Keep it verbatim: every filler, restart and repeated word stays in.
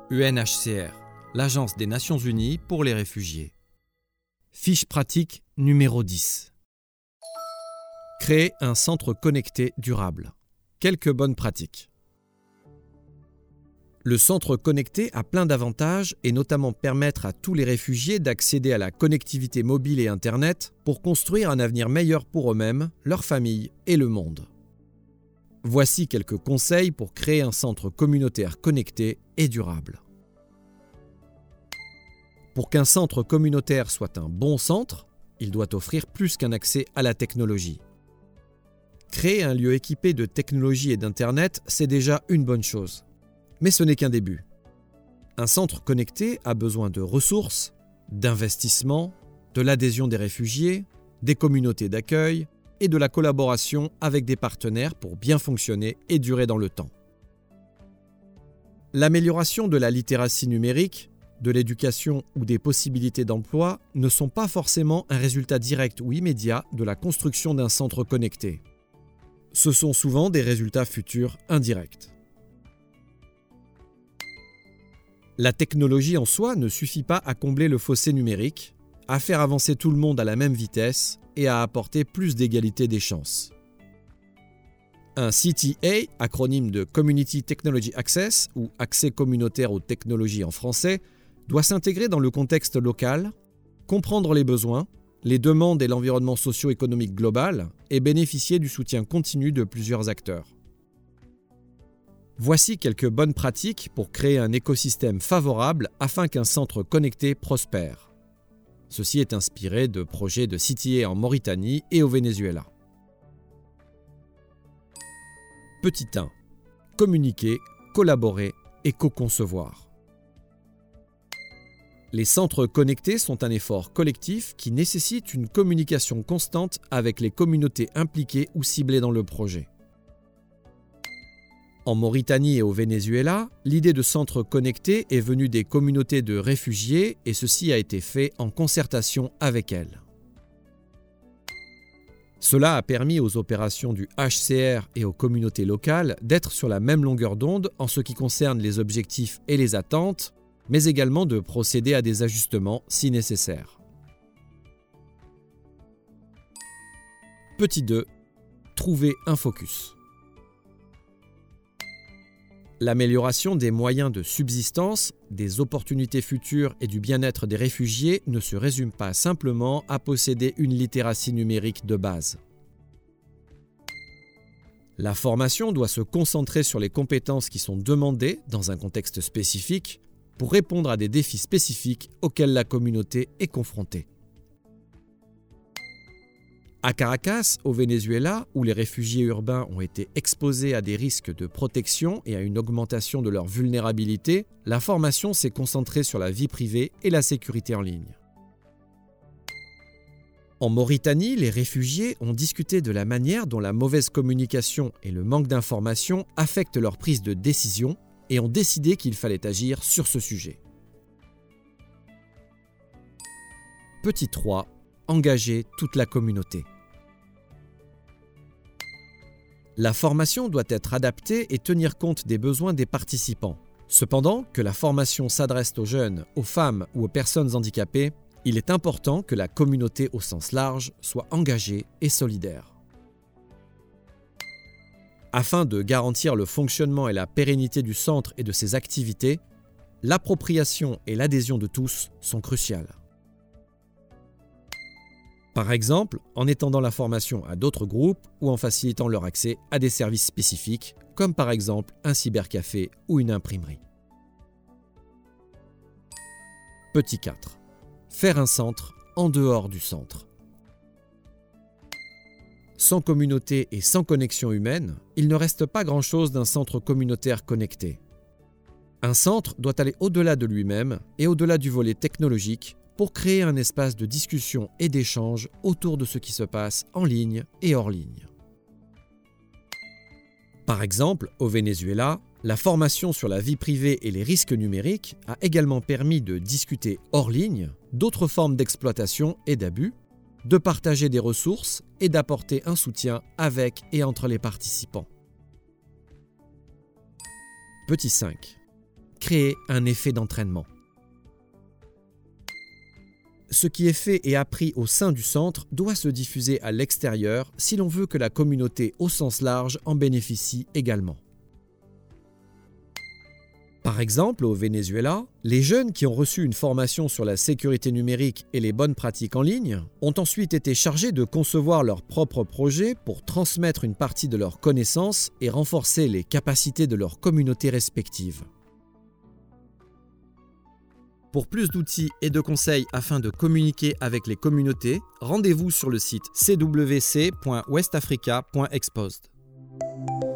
U N H C R, l'Agence des Nations Unies pour les réfugiés. Fiche pratique numéro dix. Créer un centre connecté durable. Quelques bonnes pratiques. Le centre connecté a plein d'avantages et notamment permettre à tous les réfugiés d'accéder à la connectivité mobile et Internet pour construire un avenir meilleur pour eux-mêmes, leurs familles et le monde. Voici quelques conseils pour créer un centre communautaire connecté et durable. Pour qu'un centre communautaire soit un bon centre, il doit offrir plus qu'un accès à la technologie. Créer un lieu équipé de technologie et d'Internet, c'est déjà une bonne chose. Mais ce n'est qu'un début. Un centre connecté a besoin de ressources, d'investissements, de l'adhésion des réfugiés, des communautés d'accueil et de la collaboration avec des partenaires pour bien fonctionner et durer dans le temps. L'amélioration de la littératie numérique, de l'éducation ou des possibilités d'emploi ne sont pas forcément un résultat direct ou immédiat de la construction d'un centre connecté. Ce sont souvent des résultats futurs indirects. La technologie en soi ne suffit pas à combler le fossé numérique, à faire avancer tout le monde à la même vitesse et à apporter plus d'égalité des chances. Un C T A, acronyme de Community Technology Access ou accès communautaire aux technologies en français, doit s'intégrer dans le contexte local, comprendre les besoins, les demandes et l'environnement socio-économique global et bénéficier du soutien continu de plusieurs acteurs. Voici quelques bonnes pratiques pour créer un écosystème favorable afin qu'un centre connecté prospère. Ceci est inspiré de projets de C T A en Mauritanie et au Venezuela. Petit un. Communiquer, collaborer et co-concevoir. Les centres connectés sont un effort collectif qui nécessite une communication constante avec les communautés impliquées ou ciblées dans le projet. En Mauritanie et au Venezuela, l'idée de centre connecté est venue des communautés de réfugiés et ceci a été fait en concertation avec elles. Cela a permis aux opérations du H C R et aux communautés locales d'être sur la même longueur d'onde en ce qui concerne les objectifs et les attentes, mais également de procéder à des ajustements si nécessaire. Petit deux. Trouver un focus. L'amélioration des moyens de subsistance, des opportunités futures et du bien-être des réfugiés ne se résume pas simplement à posséder une littératie numérique de base. La formation doit se concentrer sur les compétences qui sont demandées dans un contexte spécifique pour répondre à des défis spécifiques auxquels la communauté est confrontée. À Caracas, au Venezuela, où les réfugiés urbains ont été exposés à des risques de protection et à une augmentation de leur vulnérabilité, la formation s'est concentrée sur la vie privée et la sécurité en ligne. En Mauritanie, les réfugiés ont discuté de la manière dont la mauvaise communication et le manque d'information affectent leur prise de décision et ont décidé qu'il fallait agir sur ce sujet. Petit trois. Engager toute la communauté. La formation doit être adaptée et tenir compte des besoins des participants. Cependant, que la formation s'adresse aux jeunes, aux femmes ou aux personnes handicapées, il est important que la communauté au sens large soit engagée et solidaire. Afin de garantir le fonctionnement et la pérennité du centre et de ses activités, l'appropriation et l'adhésion de tous sont cruciales. Par exemple, en étendant la formation à d'autres groupes ou en facilitant leur accès à des services spécifiques, comme par exemple un cybercafé ou une imprimerie. Petit quatre. Faire un centre en dehors du centre. Sans communauté et sans connexion humaine, il ne reste pas grand-chose d'un centre communautaire connecté. Un centre doit aller au-delà de lui-même et au-delà du volet technologique pour créer un espace de discussion et d'échange autour de ce qui se passe en ligne et hors ligne. Par exemple, au Venezuela, la formation sur la vie privée et les risques numériques a également permis de discuter hors ligne d'autres formes d'exploitation et d'abus, de partager des ressources et d'apporter un soutien avec et entre les participants. Petit cinq. créer un effet d'entraînement. Ce qui est fait et appris au sein du centre doit se diffuser à l'extérieur si l'on veut que la communauté au sens large en bénéficie également. Par exemple, au Venezuela, les jeunes qui ont reçu une formation sur la sécurité numérique et les bonnes pratiques en ligne ont ensuite été chargés de concevoir leurs propres projets pour transmettre une partie de leurs connaissances et renforcer les capacités de leurs communautés respectives. Pour plus d'outils et de conseils afin de communiquer avec les communautés, rendez-vous sur le site c w c point west africa point exposed.